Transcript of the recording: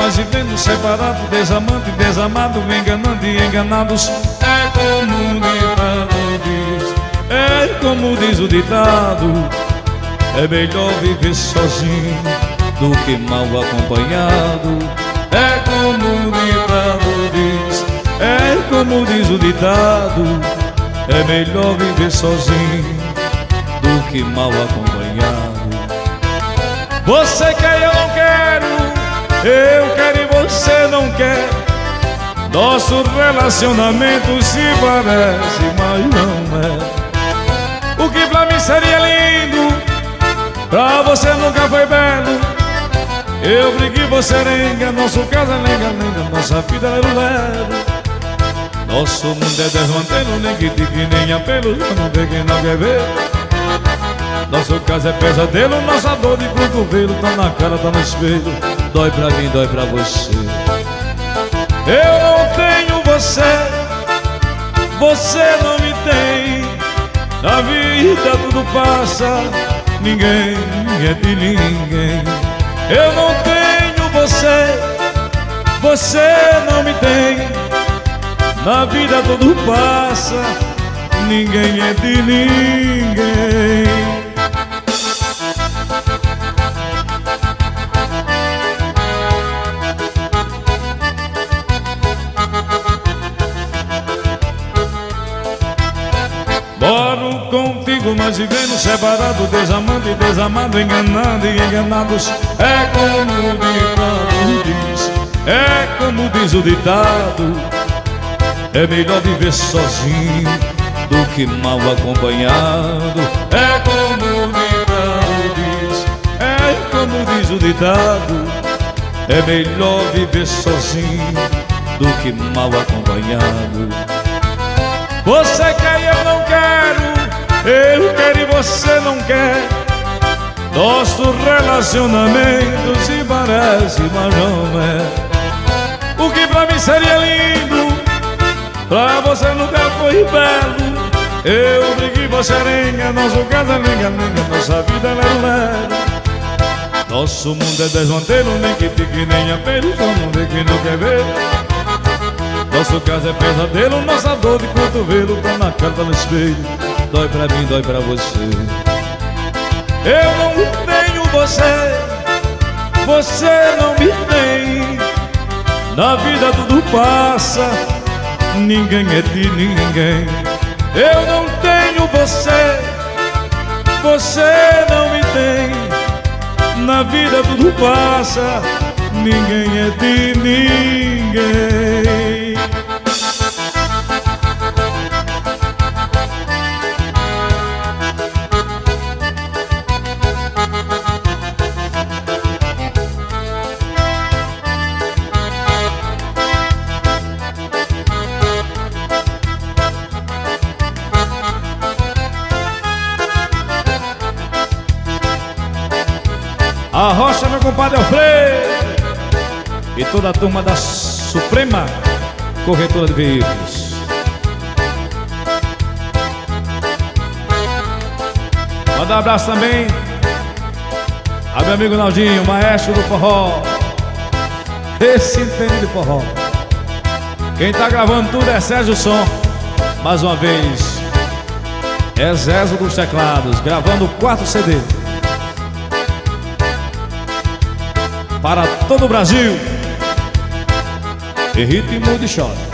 mas vivendo separado, desamante e desamado, enganando e enganados. É como o ditado diz, é como diz o ditado: é melhor viver sozinho do que mal acompanhado. É como o ditado diz, é como diz o ditado: é melhor viver sozinho do que mal acompanhado. Você quer e eu não quero, eu quero e você não quer. Nosso relacionamento se parece, mas não é. O que pra mim seria lindo, pra você nunca foi belo. Eu brigo e você renga, nosso caso é lenga-lenga, nossa vida é lero-lero. Nosso mundo é desmantelo, nem que tique nem apelo, já não vê quem não quer ver. Nosso caso é pesadelo, nossa dor de cotovelo tá na cara, tá no espelho. Dói pra mim, dói pra você. Eu não tenho você, você não me tem. Na vida tudo passa, ninguém é de ninguém. Eu não tenho você, você não me tem. Na vida tudo passa, ninguém é de ninguém. Moro contigo, mas vivendo separado, desamando e desamado, enganando e enganados. É como o ditado diz, é como diz o ditado: é melhor viver sozinho do que mal acompanhado. É como o ditado diz, é como diz o ditado: é melhor viver sozinho do que mal acompanhado. Você quer e eu não quero, eu quero e você não quer. Nosso relacionamento se parece, mas não é. O que pra mim seria lindo, pra você nunca foi belo. Eu brigo e você renga, nosso caso é lenga-lenga, nossa vida é lero-lero. Nosso mundo é desmantelo, nem que tique nem apelo, só não vê quem não quer ver. Nosso caso é pesadelo, nossa dor de cotovelo tá na cara, tá no espelho. Dói pra mim, dói pra você. Eu não tenho você, você não me tem. Na vida tudo passa, ninguém é de ninguém. Eu não tenho você, você não me tem. Na vida tudo passa, ninguém é de ninguém. A Rocha, meu compadre Alfredo, e toda a turma da Suprema Corretora de Veículos. Manda um abraço também a meu amigo Naldinho, maestro do forró. Esse entende de forró. Quem tá gravando tudo é Sérgio Som. Mais uma vez é Zezo dos teclados, gravando o 4º CD para todo o Brasil, em ritmo de choque.